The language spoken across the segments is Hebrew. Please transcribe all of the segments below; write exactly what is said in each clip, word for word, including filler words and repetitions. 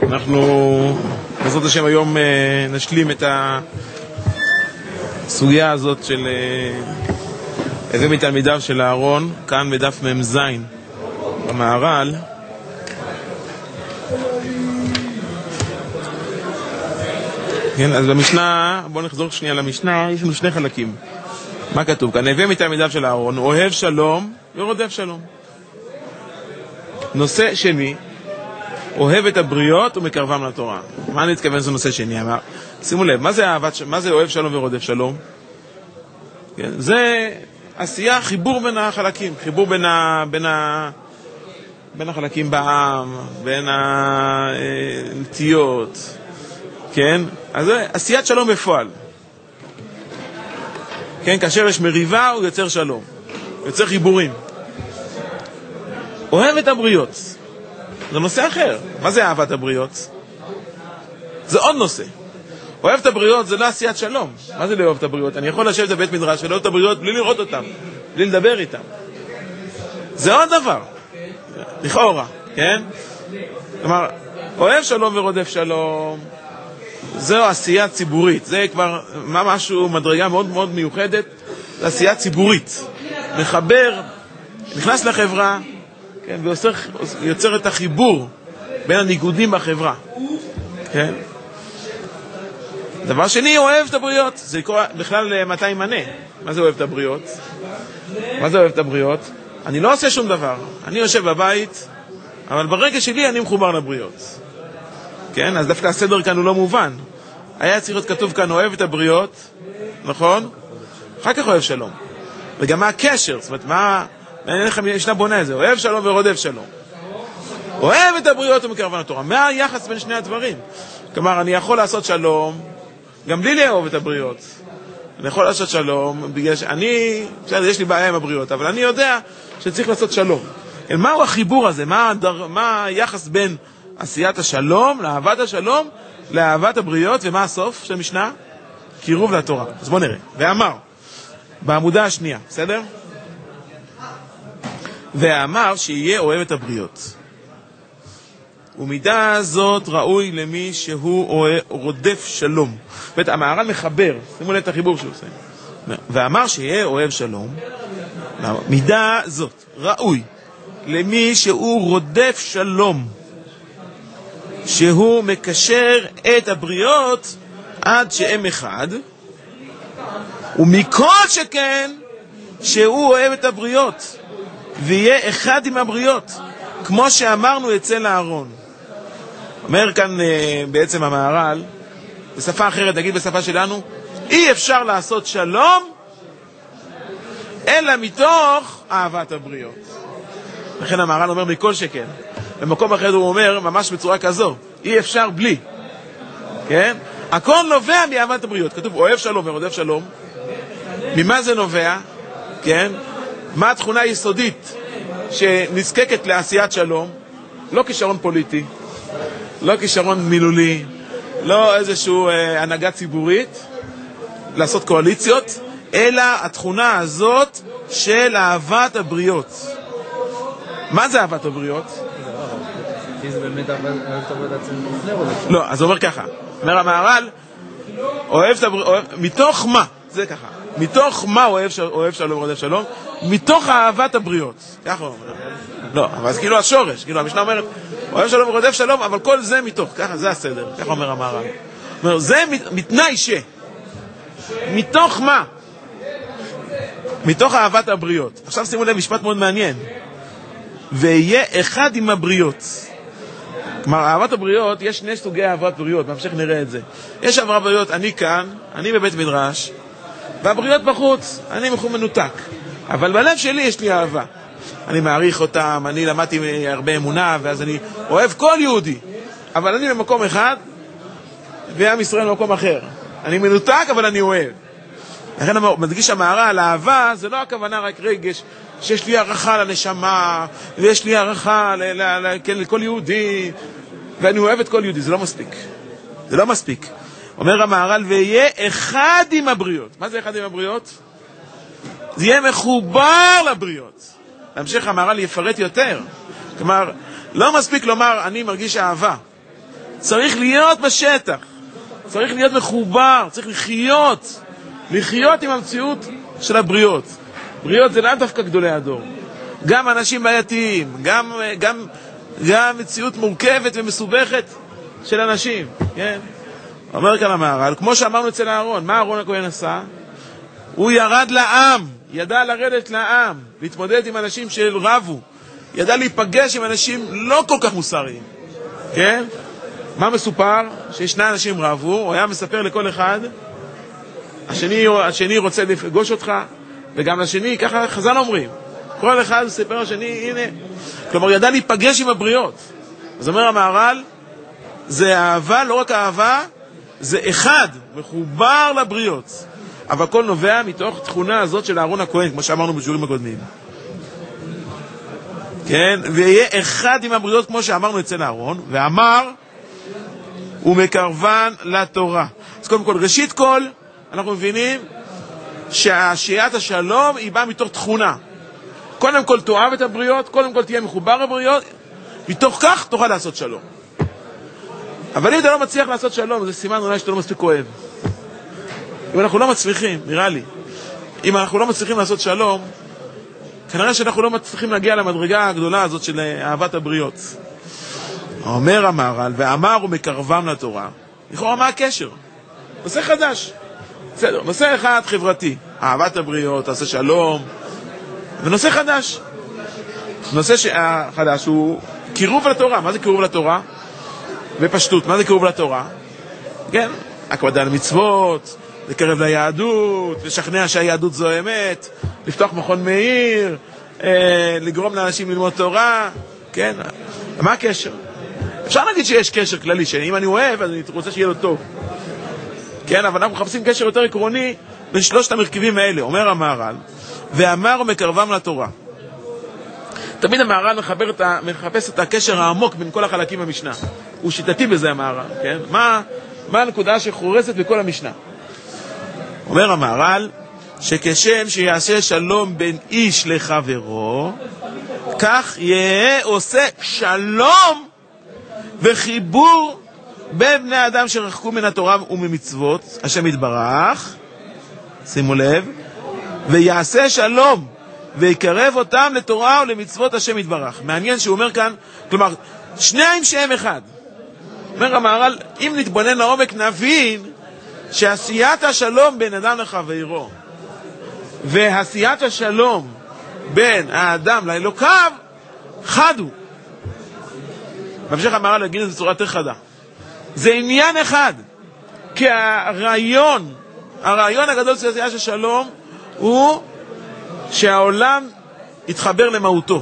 אנחנו בעזרת השם היום נשלים את הסוגיה הזאת של הווי מתלמידיו של אהרון, כאן בדף מ"ז במהר"ל. כן, אז במשנה, בואו נחזור שנייה למשנה, יש לנו שני חלקים. מה כתוב כאן? הווי מתלמידיו של אהרון, אוהב שלום ורודף שלום. נושא שני, אוהב את הבריות ומקרבם לתורה. מה אני מתכוון זה נושא שני? אמר, שימו לב, מה זה אהבת, מה זה אוהב שלום ורודף שלום? כן, זה עשייה, חיבור בין החלקים, חיבור בין ה, בין ה, בין החלקים בעם, בין הנטיות, כן? אז זה עשיית שלום בפועל. כן, כאשר יש מריבה הוא יוצר שלום, יוצר חיבורים. אוהב את הבריות. זה נושא אחר. מה זה אהבת הבריות? זה עוד נושא. אוהב את הבריות זה לא עשיית שלום. מה זה לא אוהב את הבריות? אני יכול לשבת בבית מדרש ולאהוב את הבריות בלי לראות אותם, בלי לדבר איתם. זה עוד דבר. לכאורה, כן? כלומר, אוהב שלום ורודף שלום, זו עשייה ציבורית. זה כבר משהו, מדרגה מאוד מאוד מיוחדת, זה עשייה ציבורית. מחבר, נכנס לחברה, כן, ויוצר יוצר את החיבור בין הניגודים בחברה. כן? דבר שני, אוהב את הבריות. זה יקרא בכלל מתי ימנה. מה זה אוהב את הבריות? מה זה אוהב את הבריות? אני לא עושה שום דבר. אני יושב בבית, אבל ברגע שלי אני מחובר לבריות. כן? אז דווקא הסדר כאן הוא לא מובן. היה צריך להיות כתוב כאן, אוהב את הבריות, נכון? אחר כך אוהב שלום. וגם מה הקשר? זאת אומרת, מה... אני לכם ישנה בונה את זה, אוהב שלום ורודף שלום. אוהב את הבריות ומקרבן לתורה. מה היחס בין שני הדברים? כלומר, אני יכול לעשות שלום, גם בלי לאהוב את הבריות. אני יכול לעשות שלום, בגלל שאני, בסדר, יש לי בעיה עם הבריות, אבל אני יודע שצריך לעשות שלום. מהו החיבור הזה? מה, הדר, מה היחס בין עשיית השלום, לאהבת השלום, לאהבת הבריות, ומה הסוף של המשנה? קירוב לתורה. אז בוא נראה. ואמר, בעמודה השנייה, בסדר? ואמר שיהיה אוהב את הבריות. ומידה זאת ראוי למי שהוא רודף שלום. זאת המהר"ל מחבר, שימו לב את החיבור שהוא עושה. ואמר שיהיה אוהב שלום, מידה זאת ראוי למי שהוא רודף שלום, שהוא מקשר את הבריות עד שהם אחד, ומכל שכן שהוא אוהב את הבריות ויהיה אחד עם הבריות, כמו שאמרנו אצל אהרון. אומר כאן בעצם המהר"ל, בשפה אחרת, נגיד בשפה שלנו, אי אפשר לעשות שלום אלא מתוך אהבת הבריות. לכן המהר"ל אומר מכל שכן. במקום אחר הוא אומר ממש בצורה כזו, אי אפשר בלי. כן? הכל נובע מאהבת הבריות. כתוב אוהב שלום ורודף שלום. ממה זה נובע? כן? מה התכונה היסודית שנזקקת לעשיית שלום? לא כישרון פוליטי, לא כישרון מילולי, לא איזשהו אה, הנהגה ציבורית, לעשות קואליציות, אלא התכונה הזאת של אהבת הבריות. מה זה אהבת הבריות? זה באמת אהבת הבריות עצמם לפני רודף שלום. לא, אז הוא אומר ככה, אומר המהר"ל, אוהב את הבריות, מתוך מה? זה ככה. מתוך מה אוהב, אוהב שלום ורודף שלום? מתוך אהבת הבריות. ככה הוא אומר. לא, אבל זה כאילו השורש. כאילו המשנה אומרת, אוהב שלום ורודף שלום, אבל כל זה מתוך. ככה, זה הסדר. ככה אומר המהר"ל. אומר, זה מתנאי ש. מתוך מה? מתוך אהבת הבריות. עכשיו שימו לב, משפט מאוד מעניין. ויהיה אחד עם הבריות. כלומר, אהבת הבריות, יש שני סוגי אהבת בריות. בהמשך נראה את זה. יש אהבת בריות, אני כאן, אני בבית מדרש, והבריות בחוץ, אני מנותק. אבל בלב שלי יש לי אהבה. אני מעריך אותם, אני למדתי הרבה אמונה, ואז אני אוהב כל יהודי. אבל אני במקום אחד, ועם ישראל במקום אחר. אני מנותק, אבל אני אוהב. לכן מדגיש המהר"ל, האהבה זה לא הכוונה רק רגש, שיש לי הערכה לנשמה, ויש לי הערכה לכל יהודי, ואני אוהב את כל יהודי. זה לא מספיק. זה לא מספיק. אומר המהר"ל, ויהיה אחד עם הבריות. מה זה אחד עם הבריות? זה יהיה מחובר לבריות. להמשך המהר"ל יפרט יותר. כלומר, לא מספיק לומר, אני מרגיש אהבה. צריך להיות בשטח, צריך להיות מחובר, צריך לחיות, לחיות עם המציאות של הבריות. בריות זה לא דווקא גדולי הדור, גם אנשים בעייתיים, גם, גם, גם מציאות מורכבת ומסובכת של אנשים, כן? אומר כאן המהר"ל, כמו שאמרנו אצל אהרון, מה אהרון הכהן עשה? הוא ירד לעם, ידע לרדת לעם, להתמודד עם אנשים שרבו, ידע להיפגש עם אנשים לא כל כך מוסריים, כן? מה מסופר? שישנה אנשים רבו, הוא היה מספר לכל אחד, השני, השני רוצה לפגוש אותך, וגם לשני, ככה חז"ל אומרים, כל אחד מספר לשני, הנה, כלומר ידע להיפגש עם הבריות. אז אומר המהר"ל, זה אהבה, לא רק אהבה, זה אחד, מחובר לבריות. אבל הכל נובע מתוך תכונה הזאת של אהרון הכהן, כמו שאמרנו בשיעורים הקודמים. כן? ויהיה אחד עם הבריות, כמו שאמרנו אצל אהרון, ואמר, הוא מקרבן לתורה. אז קודם כל, ראשית כל, אנחנו מבינים שהשיית השלום היא באה מתוך תכונה. קודם כל תאהב את הבריות, קודם כל תהיה מחובר לבריות, מתוך כך תוכל לעשות שלום. אבל אם אתה לא מצליח לעשות שלום, זה סימן אולי שאתה לא מספיק אוהב. אם אנחנו לא מצליחים, נראה לי, אם אנחנו לא מצליחים לעשות שלום, כנראה שאנחנו לא מצליחים להגיע למדרגה הגדולה הזאת של אהבת הבריות. אומר המהר"ל, ואמר ומקרבם לתורה. לכאורה מה הקשר? נושא חדש. בסדר, נושא אחד חברתי, אהבת הבריות, תעשה שלום, ונושא חדש. נושא חדש הוא קירוב לתורה. מה זה קירוב לתורה? בפשטות, מה זה קירוב לתורה? כן, הקפדה על מצוות, לקרב ליהדות, לשכנע שהיהדות זו אמת, לפתוח מכון מאיר, אה, לגרום לאנשים ללמוד תורה, כן? מה הקשר? אפשר להגיד שיש קשר כללי, שאם אני אוהב, אז אני רוצה שיהיה לו טוב. כן, אבל אנחנו מחפשים קשר יותר עקרוני בין שלושת המרכיבים האלה. אומר המהר"ל, ואמר ומקרבם לתורה. תמיד המהר"ל מחבר את ה, מחפש את הקשר העמוק בין כל החלקים במשנה. הוא שיטתי בזה המהר"ל, כן? מה, מה הנקודה שחורסת בכל המשנה? אומר המהר"ל, שכשם שיעשה שלום בין איש לחברו, כך יהיה עושה שלום וחיבור בין בני האדם שרחקו מן התורה וממצוות, השם יתברך, שימו לב, ויעשה שלום ויקרב אותם לתורה ולמצוות השם יתברך. מעניין שהוא אומר כאן, כלומר, שניים שהם אחד. אומר המהר"ל, אם נתבונן לעומק נבין שעשיית השלום בין אדם לחברו ועשיית השלום בין האדם לאלוקיו חד הוא. בהמשך המהר"ל להגיד את זה בצורה יותר חדה. זה עניין אחד, כי הרעיון, הרעיון הגדול של עשיית השלום הוא שהעולם יתחבר למהותו.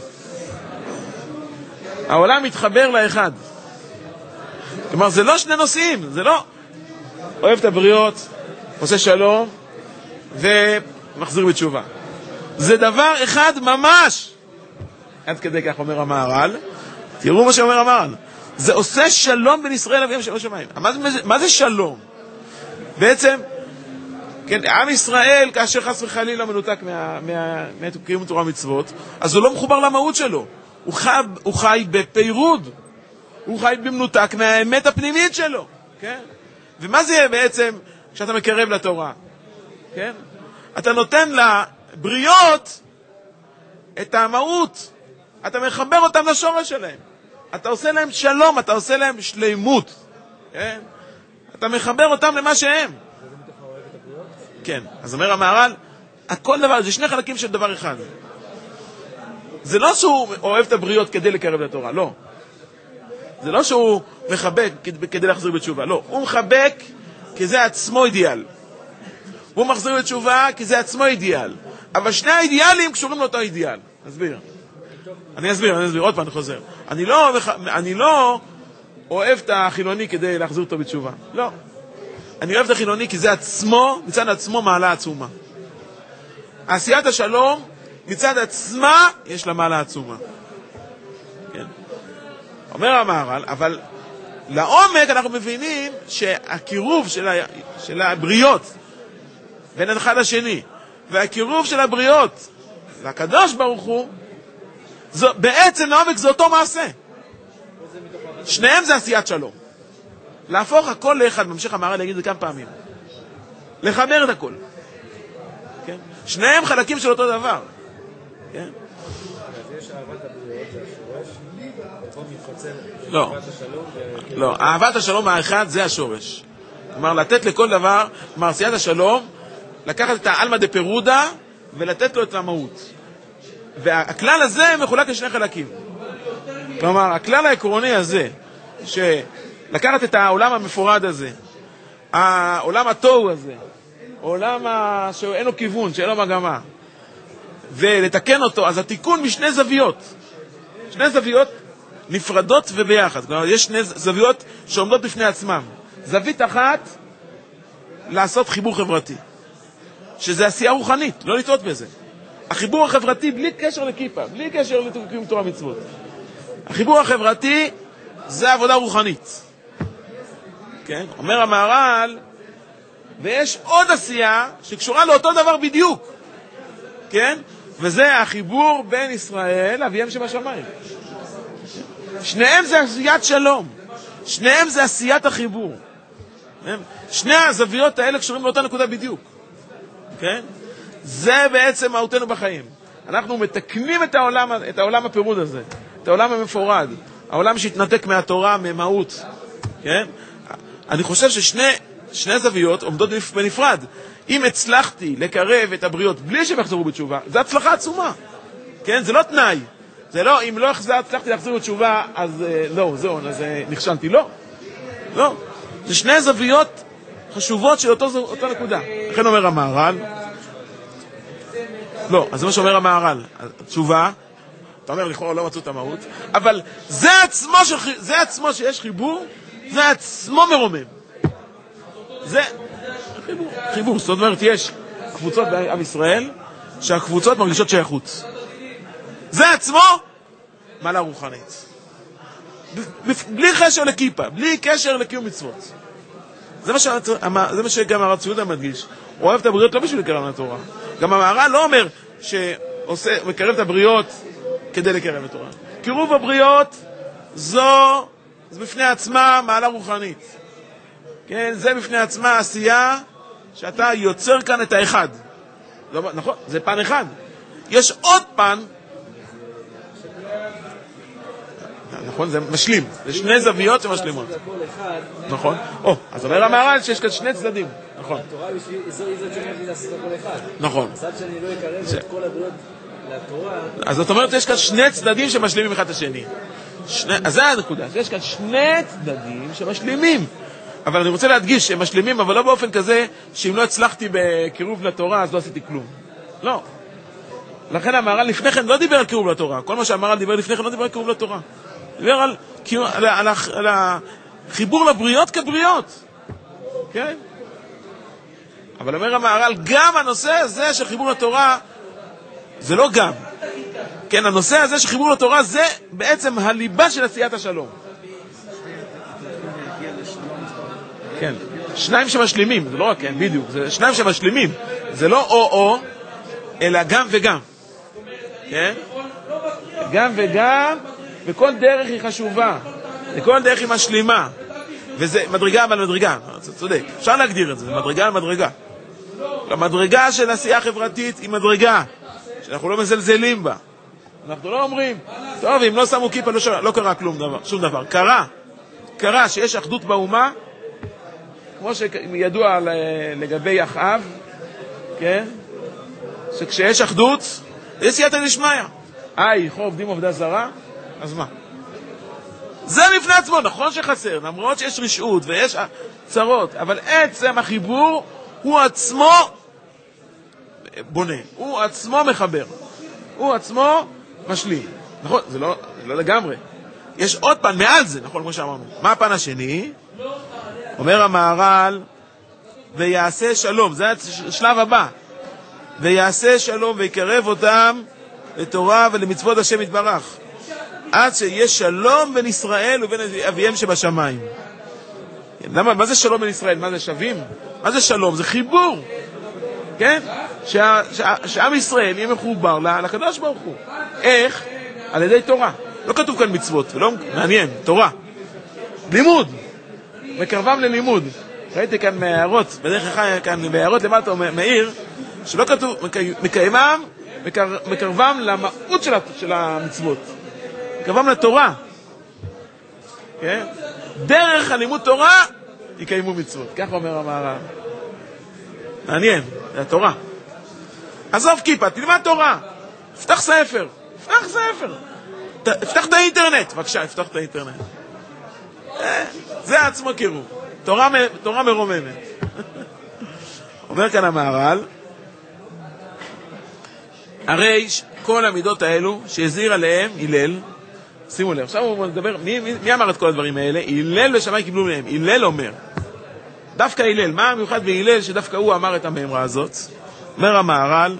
העולם יתחבר לאחד. כלומר, זה לא שני נושאים, זה לא אוהב את הבריות, עושה שלום ומחזיר בתשובה. זה דבר אחד ממש. עד כדי כך אומר המהר"ל. תראו מה שאומר המהר"ל. זה עושה שלום בין ישראל אביהם של השמיים. מה זה, מה זה שלום? בעצם, כן, עם ישראל, כאשר חס וחלילה מנותק מה, מה, מהתוקעים תורה מצוות, אז הוא לא מחובר למהות שלו. הוא חי, הוא חי בפירוד. הוא חי במנותק מהאמת הפנימית שלו. כן? ומה זה יהיה בעצם כשאתה מקרב לתורה? כן? אתה נותן לבריות את המהות. אתה מחבר אותם לשורש שלהם. אתה עושה להם שלום, אתה עושה להם שלימות. כן? אתה מחבר אותם למה שהם. כן. אז אומר המהר"ל, הכל דבר, זה שני חלקים של דבר אחד. זה לא שהוא אוהב את הבריות כדי לקרב לתורה, לא. זה לא שהוא מחבק כדי להחזיר בתשובה, לא. הוא מחבק כי זה עצמו אידיאל. הוא מחזיר בתשובה כי זה עצמו אידיאל. אבל שני האידיאלים קשורים לאותו אידיאל. אסביר. אני אסביר, אני אסביר, עוד פעם אני חוזר. אני לא, אני לא אוהב את החילוני כדי להחזיר אותו בתשובה. לא. אני אוהב את החילוני כי זה עצמו, מצד עצמו מעלה עצומה. עשיית השלום, מצד עצמה, יש לה מעלה עצומה. כן. אומר המהר"ל, אבל לעומק אנחנו מבינים שהקירוב של, ה... של הבריות בין אחד לשני, והקירוב של הבריות לקדוש ברוך הוא, זו, בעצם לעומק זה אותו מעשה. שניהם זה עשיית שלום. להפוך הכל לאחד, ממשיך המהר"ל להגיד את זה כמה פעמים. לחבר את הכל. כן? שניהם חלקים של אותו דבר. כן? אז יש אהבת הבריות, זה השורש, פה מתפצל לא. אהבת השלום. לא, אהבת השלום האחד זה השורש. כלומר, לתת לכל דבר, כלומר, עשיית השלום, לקחת את האלמא דפירודה ולתת לו את המהות. והכלל הזה מחולק לשני חלקים. כלומר, הכלל העקרוני הזה, שלקחת את העולם המפורד הזה, העולם התוהו הזה, עולם שאין לו כיוון, שאין לו מגמה, ולתקן אותו, אז התיקון משני זוויות. שני זוויות נפרדות וביחד. כלומר, יש שני זוויות שעומדות בפני עצמם. זווית אחת, לעשות חיבור חברתי. שזה עשייה רוחנית, לא לטעות בזה. החיבור החברתי בלי קשר לכיפה, בלי קשר לקיום תורה מצוות. החיבור החברתי זה עבודה רוחנית. כן? אומר המהר"ל, ויש עוד עשייה שקשורה לאותו דבר בדיוק. כן? וזה החיבור בין ישראל אביהם שבשמיים. שניהם זה עשיית שלום. שניהם זה עשיית החיבור. שני הזוויות האלה קשורים לאותה נקודה בדיוק. כן? זה בעצם מהותנו בחיים. אנחנו מתקנים את העולם, את העולם הפירוד הזה, את העולם המפורד, העולם שהתנתק מהתורה, ממהות. כן? אני חושב ששני שני זוויות עומדות בנפרד. אם הצלחתי לקרב את הבריות בלי שהם יחזרו בתשובה, זה הצלחה עצומה. כן? זה לא תנאי. זה לא, אם לא הצלחתי להחזיר בתשובה, אז לא, זהו, אז נכשלתי. לא. לא. זה שני זוויות חשובות של אותו, אותו נקודה. לכן אומר המהר"ל, לא, אז זה מה שאומר המהר"ל. התשובה, אתה אומר, לכאורה לא מצאו את המהות, אבל זה עצמו, של, זה עצמו שיש חיבור, זה עצמו מרומם. זה חיבור. חיבור. זאת אומרת, יש קבוצות בעם ישראל, שהקבוצות מרגישות שייכות. זה עצמו מעלה רוחנית. בלי קשר לכיפה, בלי קשר לקיום מצוות. זה מה, ש... זה מה שגם הרב צבי יהודה מדגיש. הוא אוהב את הבריות לא בשביל לקרב לתורה. גם המהר"ל לא אומר שמקרב את הבריות כדי לקרב לתורה. קירוב הבריות זו, זה בפני עצמה מעלה רוחנית. כן, זה בפני עצמה עשייה שאתה יוצר כאן את האחד. לא, נכון, זה פן אחד. יש עוד פן, נכון, זה משלים. זה שני זוויות שמשלימות. נכון. או, אז אומר המהר"ל שיש כאן שני צדדים. נכון. התורה זו איזה צריך לעשות הכל אחד. נכון. הצד שאני לא אקרב את כל הבריות לתורה. אז זאת אומרת, יש כאן שני צדדים שמשלימים אחד את השני. אז זה הנקודה. יש כאן שני צדדים שמשלימים. אבל אני רוצה להדגיש שהם משלימים, אבל לא באופן כזה שאם לא הצלחתי בקירוב לתורה, אז לא עשיתי כלום. לא. לכן המהר"ל לפני כן לא דיבר על קירוב לתורה. כל מה שהמהר"ל דיבר לפני כן לא דיבר על קירוב לתורה. דיבר על, על, על, על החיבור לבריות כבריות. כן? אבל אומר המהר"ל, גם הנושא הזה של חיבור לתורה, זה לא גם. כן, הנושא הזה של חיבור לתורה, זה בעצם הליבה של עשיית השלום. כן. שניים שמשלימים, זה לא רק כן, בדיוק. זה שניים שמשלימים. זה לא או-או, אלא גם וגם. כן? גם וגם, וכל דרך היא חשובה. וכל דרך היא משלימה. וזה מדרגה על מדרגה. צודק. אפשר להגדיר את זה, מדרגה על מדרגה. המדרגה של עשייה חברתית היא מדרגה שאנחנו לא מזלזלים בה. אנחנו לא אומרים, טוב, אם לא שמו כיפה, לא, לא קרה כלום דבר, שום דבר. קרה. קרה שיש אחדות באומה, כמו שידוע לגבי אחאב, כן? שכשיש אחדות, יש סייעתא דשמיא. איי, חוב עובדים עובדה זרה, אז מה? זה בפני עצמו, נכון שחסר, למרות שיש רשעות ויש צרות, אבל עצם החיבור הוא עצמו בונה, הוא עצמו מחבר, הוא עצמו משלים. נכון, זה לא, זה לא לגמרי. יש עוד פן מעל זה, נכון, כמו שאמרנו. מה הפן השני? אומר המהר"ל, ויעשה שלום, זה השלב הבא. ויעשה שלום ויקרב אותם לתורה ולמצוות השם יתברך. עד שיש שלום בין ישראל ובין אביהם שבשמיים. למה? מה זה שלום בין ישראל? מה זה שווים? מה זה שלום? זה חיבור. כן? שה, שה, שעם ישראל יהיה מחובר לקדוש ברוך הוא. איך? על ידי תורה. לא כתוב כאן מצוות, לא מעניין, תורה. לימוד. מקרבם ללימוד. ראיתי כאן מהערות, בדרך כלל כאן בהערות למטה מאיר, שלא כתוב, מקיימם, מקר, מקרבם למהות של, של המצוות. מקרבם לתורה. כן? דרך הלימוד תורה יקיימו מצוות. כך אומר המהר"ל. מעניין, זה התורה. עזוב כיפה, תלמד תורה. פתח ספר. פתח ספר. פתח את האינטרנט. בבקשה, פתח את האינטרנט. זה עצמו קירו. תורה, תורה מרוממת. אומר כאן המהר"ל, הרי כל המידות האלו שהזהיר עליהם הלל, שימו לב, עכשיו הוא מדבר, מי, מי, מי אמר את כל הדברים האלה? הלל ושמאי קיבלו מהם. הלל אומר, דווקא הלל, מה המיוחד בהלל שדווקא הוא אמר את המאמרה הזאת? אומר המהר"ל,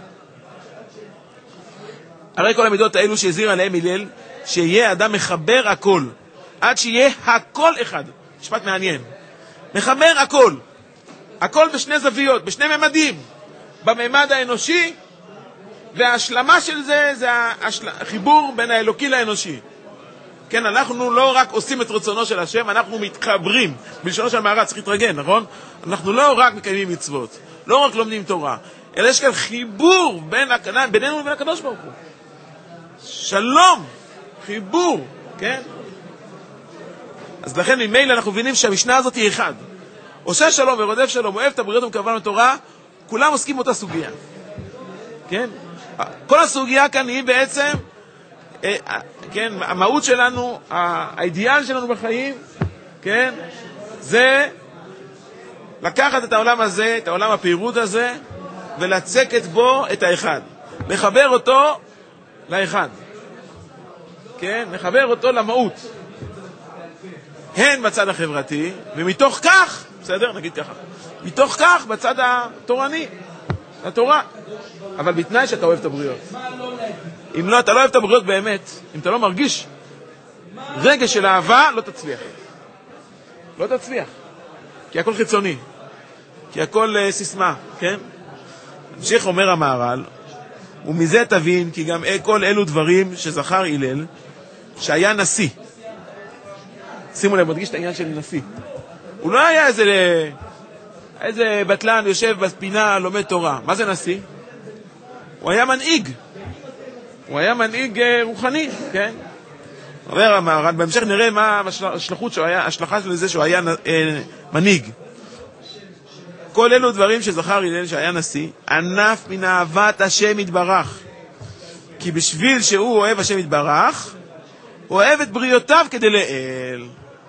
הרי כל המידות האלו שהזהיר עליהם הלל, שיהיה אדם מחבר הכל, עד שיהיה הכל אחד. משפט מעניין. מחבר הכל. הכל בשני זוויות, בשני ממדים. בממד האנושי, וההשלמה של זה, זה החיבור בין האלוקי לאנושי. כן, אנחנו לא רק עושים את רצונו של השם, אנחנו מתחברים. בלשונו של המהר"ל צריך להתרגן, נכון? אנחנו לא רק מקיימים מצוות, לא רק לומדים תורה, אלא יש כאן חיבור בין, בינינו לבין הקדוש ברוך הוא. שלום, חיבור, כן? אז לכן ממילא אנחנו מבינים שהמשנה הזאת היא אחד. עושה שלום ורודף שלום, אוהב את הבריות ומקרבם לתורה, כולם עוסקים באותה סוגיה. כן? כל הסוגיה כאן היא בעצם, כן, המהות שלנו, האידיאל שלנו בחיים, כן, זה לקחת את העולם הזה, את העולם הפירוד הזה, ולצקת בו את האחד. לחבר אותו לאחד. כן? לחבר אותו למהות. הן בצד החברתי, ומתוך כך, בסדר? נגיד ככה. מתוך כך בצד התורני, התורה. אבל בתנאי שאתה אוהב את הבריות. אם לא, אתה לא אוהב את הבריות באמת, אם אתה לא מרגיש רגע של אהבה, לא תצליח. לא תצליח. כי הכל חיצוני. כי הכל uh, סיסמה, כן? המשיך אומר המהר"ל, ומזה תבין כי גם כל אלו דברים שזכר הלל, שהיה נשיא. שימו לב, מדגיש את העניין של נשיא. הוא לא היה איזה, איזה בטלן יושב בפינה לומד תורה. מה זה נשיא? הוא היה מנהיג. הוא היה מנהיג רוחני, כן? אומר המהר"ל, בהמשך נראה מה השלכות שהוא היה, השלכה של זה שהוא היה אה, מנהיג. כל אלו דברים שזכר הלל שהיה נשיא, ענף מן אהבת השם יתברך. כי בשביל שהוא אוהב השם יתברך, הוא אוהב את בריאותיו כדי לאל.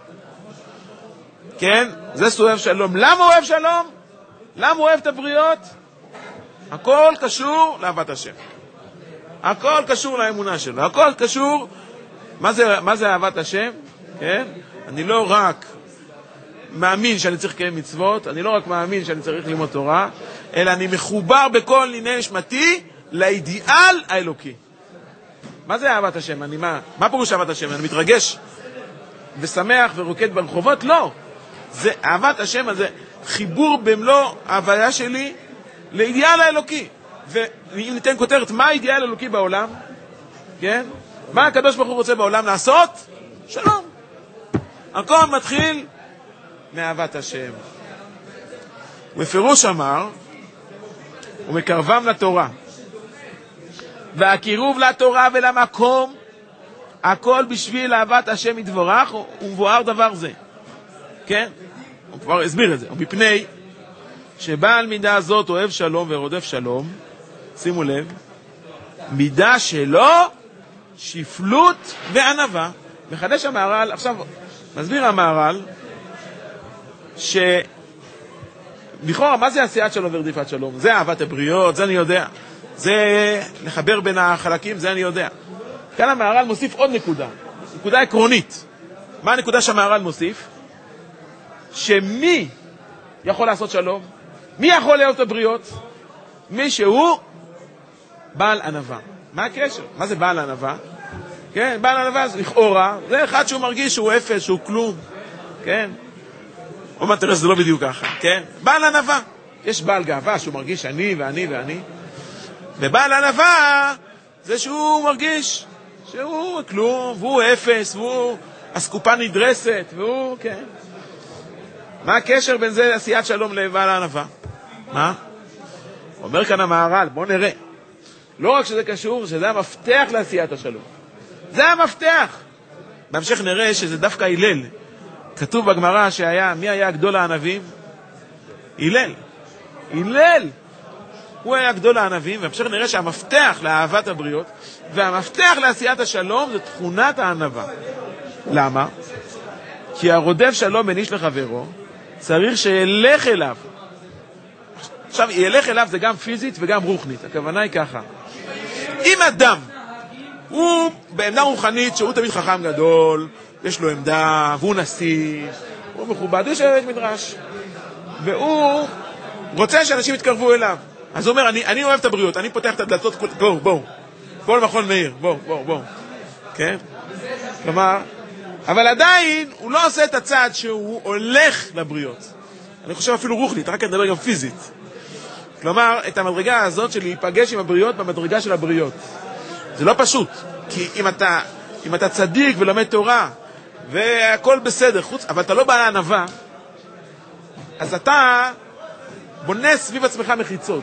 כן? זה שהוא אוהב שלום. למה הוא אוהב שלום? למה הוא אוהב את הבריות? הכל קשור לאהבת השם. הכל קשור לאמונה שלו. הכל קשור, מה זה, מה זה אהבת השם? כן? אני לא רק מאמין שאני צריך לקיים מצוות, אני לא רק מאמין שאני צריך ללמוד תורה, אלא אני מחובר בכל ניני נשמתי לאידיאל האלוקי. מה זה אהבת השם? אני מה? מה פירוש אהבת השם? אני מתרגש ושמח ורוקד ברחובות? לא. זה אהבת השם, זה חיבור במלוא ההוויה שלי לאידיאל האלוקי. ואם ניתן כותרת, מה האידיאל האלוקי בעולם? כן? מה הקדוש ברוך הוא רוצה בעולם לעשות? שלום. הכל מתחיל מאהבת השם. בפירוש אמר, ומקרבם לתורה. והקירוב לתורה ולמקום, הכל בשביל אהבת השם יתברך, ומבואר דבר זה. כן? הוא כבר הסביר את זה. ומפני שבעל מידה הזאת אוהב שלום ורודף שלום, שימו לב, מידה שלו שפלות וענווה. מחדש המהר"ל, עכשיו מסביר המהר"ל, שלכאורה, מה זה עשיית שלום ורדיפת שלום? זה אהבת הבריות, זה אני יודע. זה לחבר בין החלקים, זה אני יודע. כאן המהר"ל מוסיף עוד נקודה, נקודה עקרונית. מה הנקודה שהמהר"ל מוסיף? שמי יכול לעשות שלום? מי יכול לאהוב את הבריות? מי שהוא בעל ענווה. מה הקשר? מה זה בעל ענווה? כן, בעל ענווה זה לכאורה, זה אחד שהוא מרגיש שהוא אפס, שהוא כלום. כן? או מה תראה שזה לא בדיוק ככה, כן? בעל ענווה. יש בעל גאווה שהוא מרגיש אני ואני ואני. ובעל ענווה זה שהוא מרגיש שהוא כלום, והוא אפס, והוא הסקופה נדרסת, והוא, כן. מה הקשר בין זה לעשיית שלום לבעל הענווה? מה? אומר כאן המהר"ל, בוא נראה. לא רק שזה קשור, שזה המפתח לעשיית השלום. זה המפתח. בהמשך נראה שזה דווקא הלל. כתוב בגמרא שהיה, מי היה גדול הענבים? הלל. הלל. הוא היה גדול הענבים, והמשך נראה שהמפתח לאהבת הבריות, והמפתח לעשיית השלום זה תכונת הענווה. למה? כי הרודף שלום בין איש לחברו, צריך שילך אליו. עכשיו, ילך אליו זה גם פיזית וגם רוחנית. הכוונה היא ככה. אם אדם, הוא בעמדה רוחנית שהוא תמיד חכם גדול, יש לו עמדה, והוא נשיא, הוא מכובד, הוא יושב בבית מדרש, והוא רוצה שאנשים יתקרבו אליו. אז הוא אומר, אני, אני אוהב את הבריות, אני פותח את הדלתות, בואו, בואו, בואו למכון מאיר, בואו, בואו, בואו. כן? כלומר, אבל עדיין הוא לא עושה את הצעד שהוא הולך לבריות. אני חושב אפילו רוחנית, רק נדבר גם פיזית. כלומר, את המדרגה הזאת של להיפגש עם הבריות במדרגה של הבריות. זה לא פשוט, כי אם אתה, אם אתה צדיק ולומד תורה, והכל בסדר, חוץ, אבל אתה לא בעל הענווה, אז אתה בונה סביב עצמך מחיצות.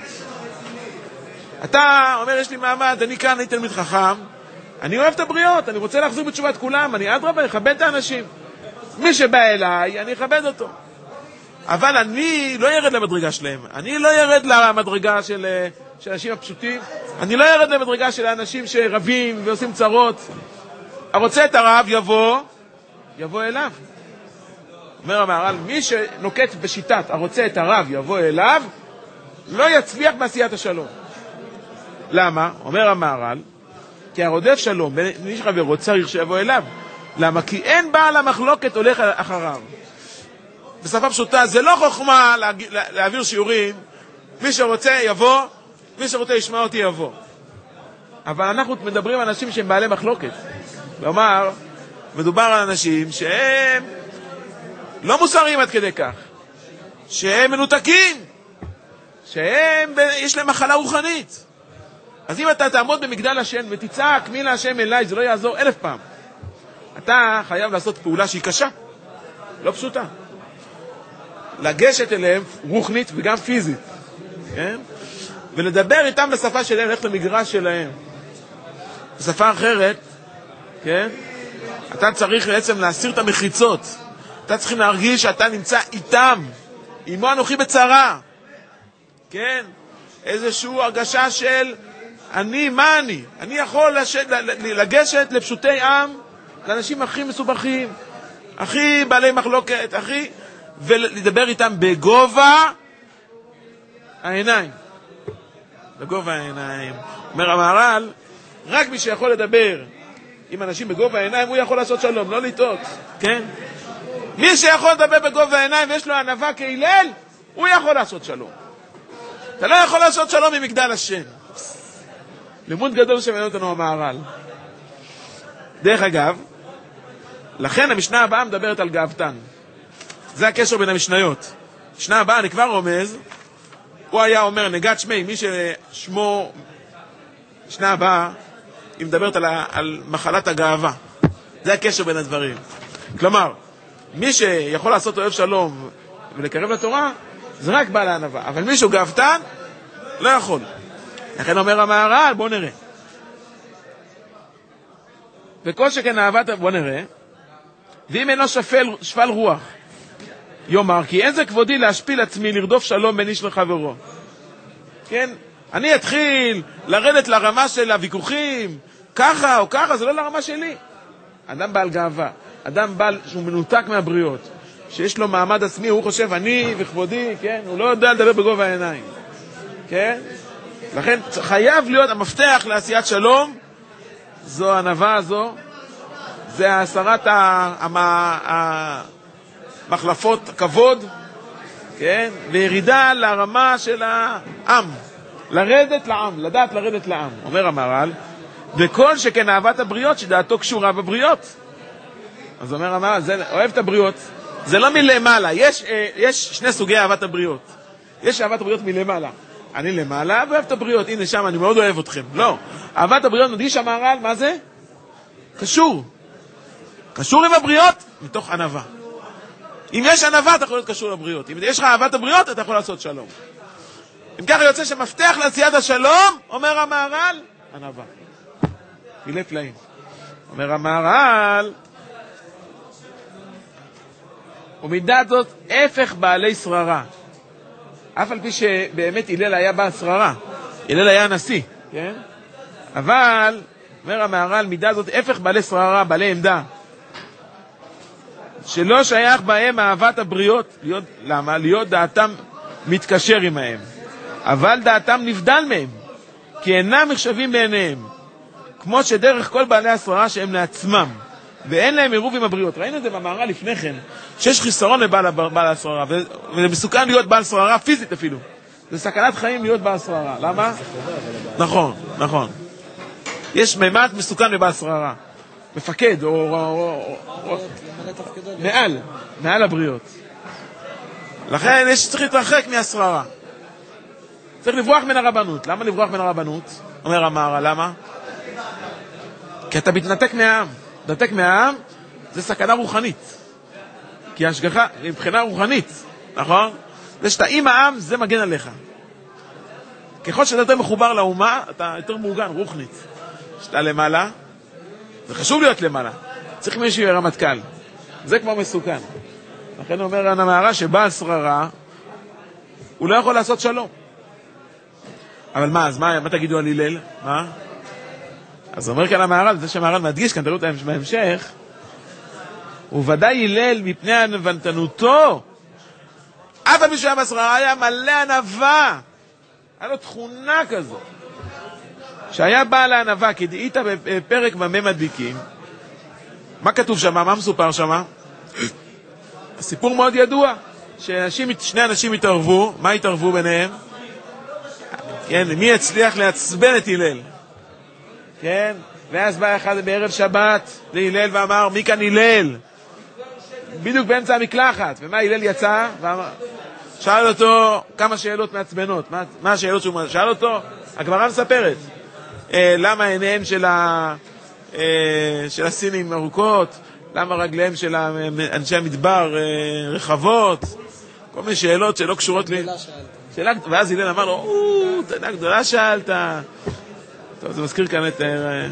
אתה אומר, יש לי מעמד, אני כאן, אני תלמיד חכם, אני אוהב את הבריות, אני רוצה להחזיר בתשובת כולם, אני אדרבה, אני אכבד את האנשים. מי שבא אליי, אני אכבד אותו. אבל אני לא ירד למדרגה שלהם. אני לא ירד למדרגה של, של אנשים הפשוטים. אני לא ירד למדרגה של האנשים שרבים ועושים צרות. הרוצה את הרב יבוא, יבוא אליו. אומר המהר"ל, מי שנוקט בשיטת הרוצה את הרב יבוא אליו, לא יצליח בעשיית השלום. למה? אומר המהר"ל, כי הרודף שלום, בין איש חברו צריך שיבוא אליו. למה? כי אין בעל המחלוקת הולך אחריו. בשפה פשוטה, זה לא חוכמה להעביר שיעורים, מי שרוצה יבוא, מי שרוצה ישמע אותי יבוא. אבל אנחנו מדברים על אנשים שהם בעלי מחלוקת. כלומר, מדובר על אנשים שהם לא מוסריים עד כדי כך, שהם מנותקים, שהם, יש להם מחלה רוחנית. אז אם אתה תעמוד במגדל השם ותצעק מי להשם אליי, זה לא יעזור אלף פעם. אתה חייב לעשות פעולה שהיא קשה, לא פשוטה. לגשת אליהם רוחנית וגם פיזית, כן? ולדבר איתם בשפה שלהם, ללכת למגרש שלהם. בשפה אחרת, כן? אתה צריך בעצם להסיר את המחיצות. אתה צריכים להרגיש שאתה נמצא איתם. עמו אנוכי בצרה. כן? איזושהי הרגשה של אני, מה אני? אני יכול לשד, לגשת לפשוטי עם, לאנשים הכי מסובכים, הכי בעלי מחלוקת, הכי... ולדבר איתם בגובה העיניים. בגובה העיניים. אומר המהר"ל, רק מי שיכול לדבר עם אנשים בגובה העיניים, הוא יכול לעשות שלום, לא לטעות. כן? מי שיכול לדבר בגובה העיניים ויש לו ענווה כהלל, הוא יכול לעשות שלום. אתה לא יכול לעשות שלום ממגדל השם. לימוד גדול שמעניין אותנו המהר"ל. דרך אגב, לכן המשנה הבאה מדברת על גאוותן. זה הקשר בין המשניות. המשנה הבאה, אני כבר רומז, הוא היה אומר, נגד שמי, מי ששמו, המשנה הבאה, היא מדברת על, על מחלת הגאווה. זה הקשר בין הדברים. כלומר, מי שיכול לעשות אוהב שלום ולקרב לתורה, זה רק בעל הענווה. אבל מישהו גאוותן, לא יכול. לכן אומר המהר"ל, בוא נראה. וכל שכן אהבת, בוא נראה, ואם אינו שפל, שפל רוח, יאמר, כי אין זה כבודי להשפיל עצמי, לרדוף שלום בין איש לחברו. כן? אני אתחיל לרדת לרמה של הוויכוחים, ככה או ככה, זה לא לרמה שלי. אדם בעל גאווה, אדם בעל שהוא מנותק מהבריות, שיש לו מעמד עצמי, הוא חושב אני וכבודי, כן? הוא לא יודע לדבר בגובה העיניים. כן? לכן חייב להיות המפתח לעשיית שלום, זו הענווה הזו, זה הסרת המחלפות כבוד, כן? וירידה לרמה של העם, לרדת לעם, לדעת לרדת לעם. אומר המהר"ל, וכל שכן אהבת הבריות שדעתו קשורה בבריות. אז אומר המהר"ל, זה אוהב את הבריות, זה לא מלמעלה, יש, יש שני סוגי אהבת הבריות. יש אהבת הבריות מלמעלה. אני למעלה ואוהב את הבריות, הנה שם, אני מאוד אוהב אתכם. לא, אהבת הבריות מדגיש המהר"ל, מה זה? קשור. קשור עם הבריות מתוך ענווה. אם יש ענווה, אתה יכול להיות קשור לבריות. אם יש לך אהבת הבריות, אתה יכול לעשות שלום. אם ככה יוצא שמפתח לעשיית השלום, אומר המהר"ל, ענווה. פילי פלאים. אומר המהר"ל, ומידת זאת הפך בעלי שררה. אף על פי שבאמת הלל היה בעל שררה. הלל היה נשיא, כן? אבל, אומר המהר"ל, מידת זאת הפך בעלי שררה, בעלי עמדה. שלא שייך בהם אהבת הבריות. להיות, למה? להיות דעתם מתקשר עמהם. אבל דעתם נבדל מהם. כי אינם מחשבים בעיניהם. כמו שדרך כל בעלי השררה שהם לעצמם. ואין להם עירוב עם הבריות. ראינו את זה במהר"ל לפני כן, שיש חיסרון לבעל בעל השררה, וזה מסוכן להיות בעל שררה פיזית אפילו. זה סכנת חיים להיות בעל שררה. למה? נכון, נכון. יש ממד מסוכן לבעל שררה. מפקד, או מעל, מעל הבריות. לכן יש צריך להתרחק מהשררה. צריך לברוח מן הרבנות. למה לברוח מן הרבנות? אומר המהר"ל, למה? כי אתה מתנתק מהעם. מתנתק מהעם זה סכנה רוחנית. כי ההשגחה מבחינה רוחנית, נכון? זה שאתה עם העם, זה מגן עליך. ככל שאתה יותר מחובר לאומה, אתה יותר מאורגן, רוחנית. שאתה למעלה, זה חשוב להיות למעלה. צריך מישהו יהיה רמטכ"ל. זה כבר מסוכן. לכן אומר המהר"ל שבעל שררה, הוא לא יכול לעשות שלום. אבל מה, אז מה, מה תגידו על הלל? מה? אז אומר כאן המהר"ל, זה שהמהר"ל מדגיש כאן, תראו את ההמשך, וודאי הלל מפני ענוותנותו, אף על פי שהוא היה בשררה, היה מלא ענווה. היה לו תכונה כזו. שהיה בעל הענווה, כדאית בפרק במה מדביקים. מה כתוב שם? מה מסופר שם? סיפור מאוד ידוע, ששני אנשים התערבו. מה התערבו ביניהם? כן, מי הצליח להצבן את הלל? כן, ואז בא אחד בערב שבת להלל ואמר, מי כאן הלל? בדיוק באמצע המקלחת. ומה הלל יצא? ואמר, שאל אותו כמה שאלות מעצבנות. מה, מה השאלות שהוא שאל אותו? הגמרא מספרת. אה, למה עיניהם של, ה, אה, של הסינים ארוכות? למה רגליהם של אנשי המדבר אה, רחבות? כל מיני שאלות שלא קשורות לי. שאלה, ואז הלל אמר לו, או, תנה גדולה שאלת. טוב, זה מזכיר כאן את... אה,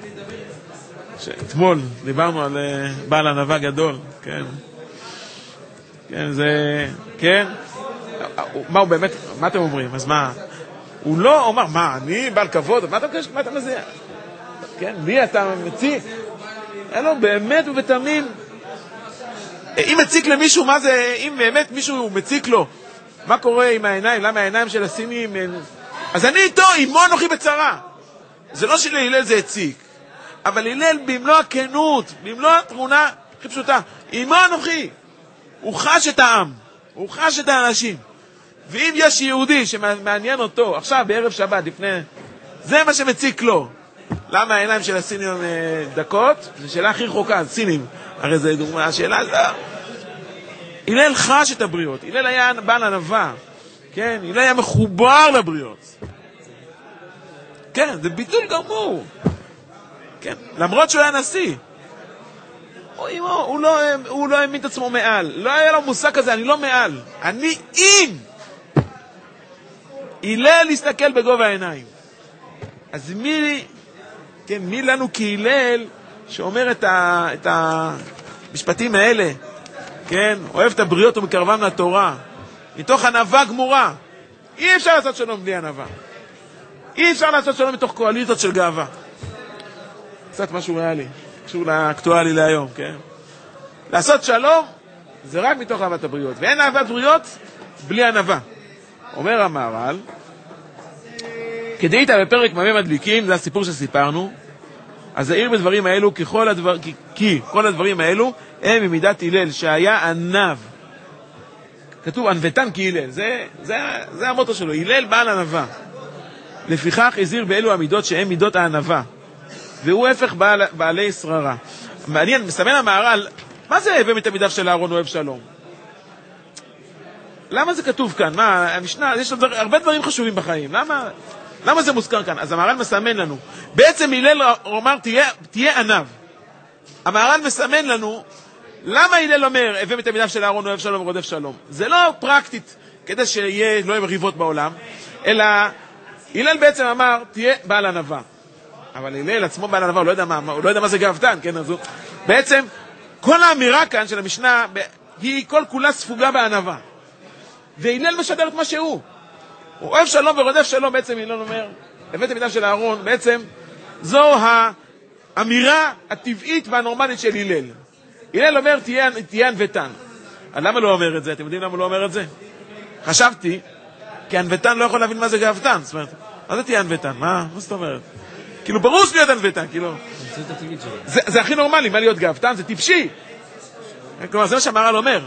אתמול דיברנו על אה, בעל ענווה גדול. כן. כן, זה... כן. מה הוא באמת... מה אתם אומרים? אז מה... הוא לא אומר, מה, אני בעל כבוד? מה אתה מקש? מה אתה מזיע? כן, מי אתה מציק? אלו, באמת ובתמים. אם מציק למישהו, מה זה... אם באמת מישהו מציק לו, מה קורה עם העיניים? למה העיניים של הסינים... אז אני איתו, עמו אנוכי בצרה. זה לא שלהלל זה הציק. אבל הלל במלוא הכנות, במלוא התמונה הכי פשוטה, עמו אנוכי. הוא חש את העם, הוא חש את האנשים. ואם יש יהודי שמעניין אותו, עכשיו בערב שבת, לפני... זה מה שמציק לו. למה העיניים של הסינים דקות? זו שאלה הכי רחוקה, סינים. הרי זו דוגמה, השאלה זה... הלל חש את הבריות, הלל היה בעל ענווה. כן, הלל היה מחובר לבריות. כן, זה ביטול גמור. כן, למרות שהוא היה נשיא. הוא, הוא, לא, הוא לא האמין את עצמו מעל. לא היה לו מושג כזה, אני לא מעל. אני עם. הלל להסתכל בגובה העיניים. אז מי, כן, מי לנו כהלל שאומר את, ה, את המשפטים האלה? כן, אוהב את הבריות ומקרבם לתורה. מתוך ענווה גמורה. אי אפשר לעשות שלום בלי ענווה. אי אפשר לעשות שלום מתוך קואליציות של גאווה. קצת משהו ריאלי. קשור לאקטואלי להיום, כן? לעשות שלום זה רק מתוך אהבת הבריות. ואין אהבת בריות בלי ענווה. אומר המהר"ל, כדאית בפרק במה מדביקים, זה הסיפור שסיפרנו, אז העיר בדברים האלו, ככל הדבר, כי, כי כל הדברים האלו הם ממידת הלל, שהיה ענב. כתוב ענוותן כהלל, זה, זה, זה המוטו שלו, הלל בעל ענווה. לפיכך הזהיר באלו המידות שהן מידות הענווה. והוא הפך בעל, בעלי שררה. מעניין, מסמן המהר"ל, מה זה הווה מתלמידיו של אהרון אוהב שלום? למה זה כתוב כאן? מה, המשנה, יש דבר, הרבה דברים חשובים בחיים. למה, למה זה מוזכר כאן? אז המהר"ל מסמן לנו. בעצם הלל אומר, תהיה, תהיה ענב. המהר"ל מסמן לנו, למה הלל אומר, הווה מתלמידיו של אהרון אוהב שלום ורודף שלום? זה לא פרקטית, כדי שיהיה, לא יהיו ריבות בעולם, אלא הלל בעצם אמר, תהיה בעל ענווה. אבל הלל עצמו בעל ענווה, הוא לא יודע מה, הוא לא יודע מה זה גאוותן, כן? אז הוא, בעצם, כל האמירה כאן של המשנה, היא כל כולה ספוגה בענווה. והלל משדר את מה שהוא. הוא אוהב שלום ורודף שלום, בעצם הלל אומר, הווה תלמידיו של אהרון, בעצם, זו האמירה הטבעית והנורמלית של הלל. הלל אומר, תהיה ענוותן. למה לא אומר את זה? אתם יודעים למה לא אומר את זה? חשבתי, כי ענוותן לא יכול להבין מה זה גאוותן. זאת אומרת, מה זה תהיה ענוותן? מה? מה זאת אומרת? כאילו, ברור להיות ענוותן, כאילו. זה, זה הכי נורמלי, מה להיות גאוותן? זה טיפשי. כלומר, זה מה שהמהר"ל אומר.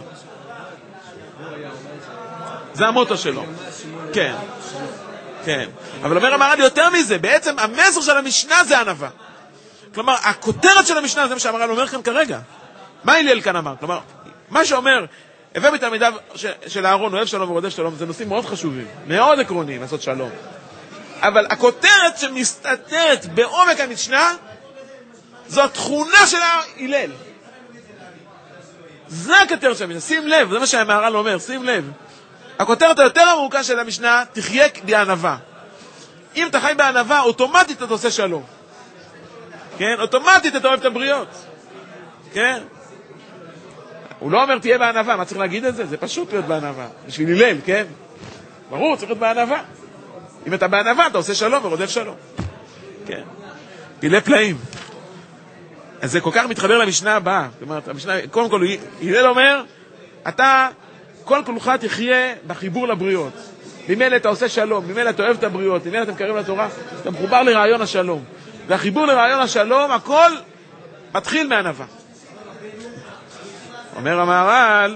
זה המוטו שלו. כן. כן. אבל אומר המהר"ל יותר מזה, בעצם המסר של המשנה זה ענווה. כלומר, הכותרת של המשנה זה מה שהמהר"ל אומר כאן כרגע. מה הלל כאן אמר? כלומר, מה שאומר, הווה מתלמידיו של אהרון אוהב שלום ורודף שלום, זה נושאים מאוד חשובים, מאוד עקרוניים, לעשות שלום. אבל הכותרת שמסתתרת בעומק המשנה, זו התכונה של הלל. זה הכותרת של המשנה, שים לב, זה מה שהמהר"ל אומר, שים לב. הכותרת היותר עמוקה של המשנה, תחיה בענווה. אם אתה חי בענווה, אוטומטית אתה עושה שלום. כן? אוטומטית אתה אוהב את הבריות. כן? הוא לא אומר תהיה בענווה, מה צריך להגיד את זה? זה פשוט להיות בענווה. בשביל הלל, כן? ברור, צריך להיות בענווה. אם אתה בענווה, אתה עושה שלום ורודף שלום. כן. פילי פלאים. אז זה כל כך מתחבר למשנה הבאה. זאת אומרת, המשנה, קודם כל, הלל אומר, אתה, כל כולך תחיה בחיבור לבריות. ממילא אתה עושה שלום, ממילא אתה אוהב את הבריות, ממילא אתה מקרב לתורה, אתה מחובר לרעיון השלום. והחיבור לרעיון השלום, הכל מתחיל מענווה. אומר המהר"ל,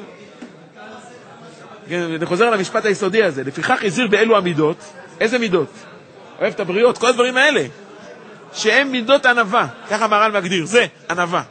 אני חוזר על המשפט היסודי הזה, לפיכך הזהיר באלו המידות, איזה מידות? אוהב את הבריות, כל הדברים האלה, שהם מידות ענווה, ככה המהר"ל מגדיר, זה ענווה.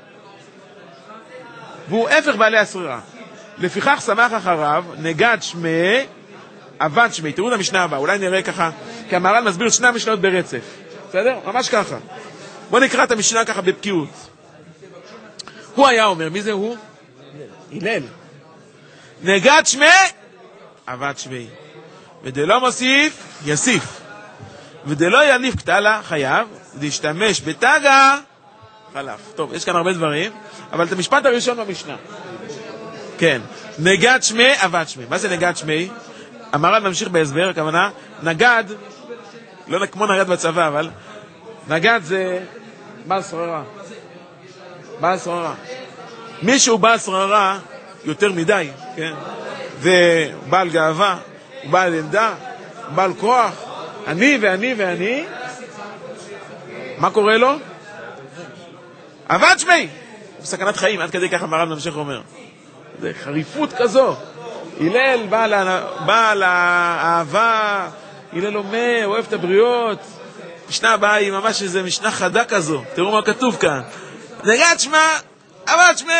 והוא הפך בעלי השרירה. לפיכך שמח אחריו, נגד שמי, עבד שמי. תראו את המשנה הבאה, אולי נראה ככה, כי המהר"ל מסביר את שני המשנות ברצף. בסדר? ממש ככה. בואו נקרא את המשנה ככה בבקיאות. הוא היה אומר, מי זה הוא? הלל. נגד שמי, עבד שמי. ודלא מוסיף, יסיף. ודלא יניף קטלה, חייב. להשתמש בתגה, חלף. טוב, יש כאן הרבה דברים, אבל את המשפט הראשון במשנה. כן. נגד שמי, עבד שמי. מה זה נגד שמי? המהר"ל ממשיך בהסבר, הכוונה, נגד, לא כמו נגד בצבא, אבל נגד זה בעל שררה. בעל שררה. מישהו בעל שררה יותר מדי, כן? ובעל גאווה, בעל עמדה, בעל כוח, אני ואני ואני, מה קורה לו? עבד שמי! בסכנת חיים, עד כדי ככה המהר"ל ממשיך אומר. זה חריפות כזו. הלל בעל האהבה, הלל אומר, אוהב את הבריות. משנה הבאה היא ממש איזו משנה חדה כזו. תראו מה כתוב כאן. נגד שמה, עבד שמי!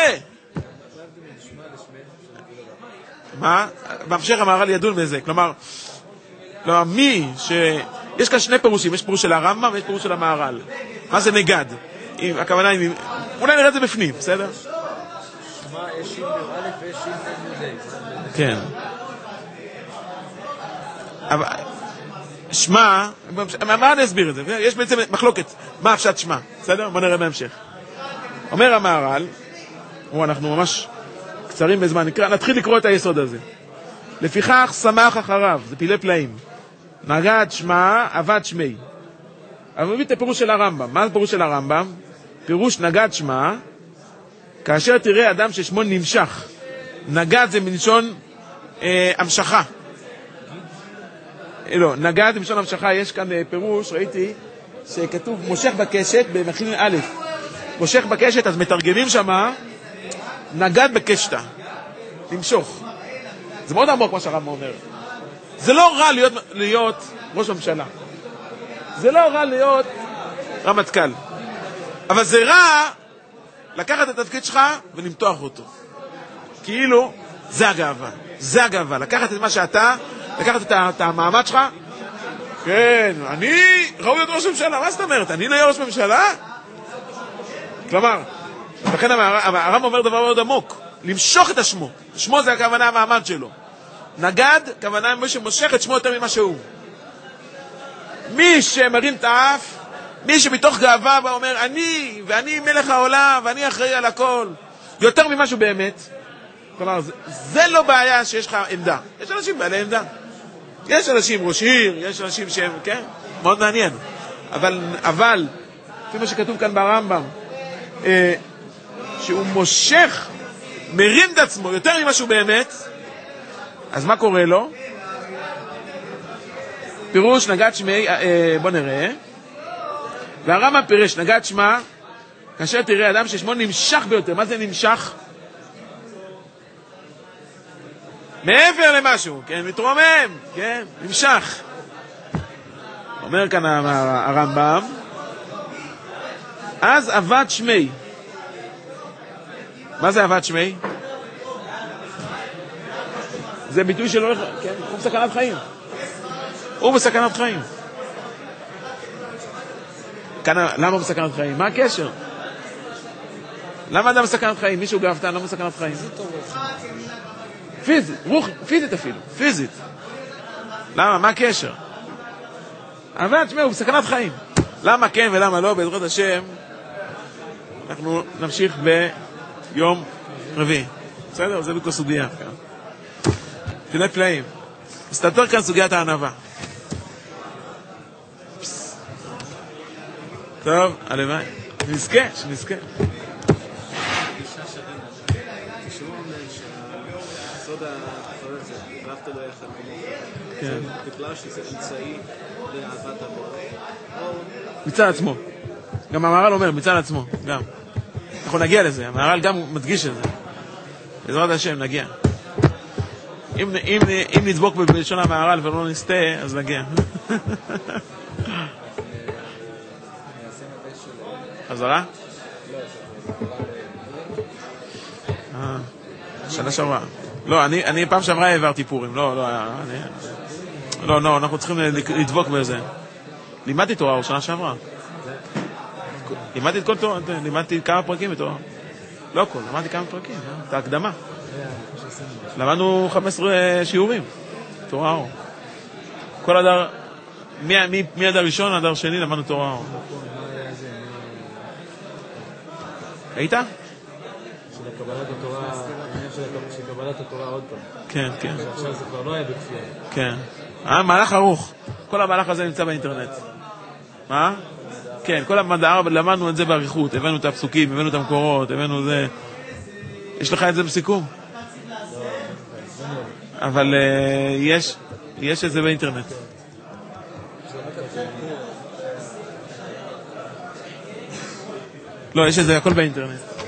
מה? בהמשך המהר"ל ידון בזה. כלומר, כלומר, מי ש... יש כאן שני פירושים, יש פירוש של הרמב"ם ויש פירוש של המהר"ל. מה זה נגד? הכוונה היא... אולי נראה את זה בפנים, בסדר? מה, יש שין א' ויש שין מודאי. כן. אבל... שמה, מה אני אסביר את זה? יש בעצם מחלוקת, מה הפשט שמה? בסדר? בוא נראה בהמשך. אומר המהר"ל, אנחנו ממש קצרים בזמן, נקרא, נתחיל לקרוא את היסוד הזה. לפיכך שמח אחריו, זה פילי פלאים. נגד שמה, עבד שמי. אבל מביא את הפירוש של הרמב"ם. מה הפירוש של הרמב"ם? פירוש נגד שמה, כאשר תראה אדם ששמו נמשך. נגד זה מלשון אה, המשכה. לא, נגד מלשון המשכה, יש כאן אה, פירוש, ראיתי, שכתוב מושך בקשת במכין א'. מושך בקשת, אז מתרגמים שמה, נגד בקשתה. למשוך. זה מאוד עמוק מה שהרמב"ם אומר. זה לא רע להיות, להיות ראש הממשלה. זה לא רע להיות רמטכ"ל. אבל זה רע לקחת את התפקיד שלך ולמתוח אותו. כאילו, זה הגאווה. זה הגאווה. לקחת את מה שאתה, לקחת את, את המעמד שלך. כן, אני ראוי להיות ראש הממשלה. מה זאת אומרת? אני לא יהיה ראש ממשלה? כלומר, לכן הרב אומר דבר מאוד עמוק, למשוך את השמו. שמו זה הכוונה המעמד שלו. נגד, כוונה מי שמושך את שמו יותר ממה שהוא. מי שמרים את האף, מי שמתוך גאווה ואומר, אני, ואני מלך העולם, ואני אחראי על הכל, יותר ממשהו באמת. כלומר, זה, זה לא בעיה שיש לך עמדה. יש אנשים בעלי עמדה. יש אנשים ראש עיר, יש אנשים שהם, כן? מאוד מעניין. אבל, אבל, לפי מה שכתוב כאן ברמב"ם, אה, שהוא מושך, מרים את עצמו יותר ממשהו באמת, אז מה קורה לו? פירוש נגד שמי, אה, בוא נראה. והרמב"ם פירש נגד שמה, כאשר תראה אדם ששמו נמשך ביותר. מה זה נמשך? מעבר למשהו, כן, מתרומם, כן, נמשך. אומר כאן הרמב"ם, אז עבד שמי. מה זה עבד שמי? זה ביטוי שלו, כן, הוא בסכנת חיים. הוא בסכנת חיים. כאן, למה בסכנת חיים? מה הקשר? למה אדם בסכנת חיים? מישהו גאוותן, למה בסכנת חיים? פיזית, רוח, פיזית אפילו, פיזית. למה? מה הקשר? אבל תשמעו, הוא בסכנת חיים. למה כן ולמה לא, בעזרת השם, אנחנו נמשיך ביום רביעי. בסדר? זה בכל סוגיה. תנאי פלאים. מסתתר כאן סוגיית הענווה. טוב, הלוואי. נזכה, שנזכה. סוד הזה, ואהבת לו יחד כמוך, זה בגלל שזה אמצעי לאהבת הבורא? מצד עצמו. גם המהר"ל אומר, מצד עצמו, גם. אנחנו נגיע לזה, המהר"ל גם מדגיש את זה. בעזרת השם, נגיע. אם, אם, אם נדבוק בלשון המהר"ל ולא נסתה, אז נגיע. חזרה? אה, שנה שעברה. לא, אני, אני פעם שעברה העברתי פורים, לא, לא, אני, לא, לא, אנחנו צריכים לדבוק בזה. לימדתי תורה, או שנה שעברה. לימדתי את כל תורה, לימדתי כמה פרקים בתורה. לא כל, לימדתי כמה פרקים, את ההקדמה. למדנו חמישה עשר שיעורים, תורה אור. כל הדר, מי, מי, מי הדר ראשון, הדר שני, למדנו תורה אור. היית? של קבלת התורה, של קבלת התורה עוד פעם. כן, כן. עכשיו זה כבר לא היה בכפייה. כן. המהלך ארוך. כל המהלך הזה נמצא באינטרנט. מה? כן, כל המדע, למדנו את זה בעריכות. הבאנו את הפסוקים, הבאנו את המקורות, הבאנו זה. יש לך את זה בסיכום? אבל יש, יש את זה באינטרנט. לא, יש את זה הכל באינטרנט.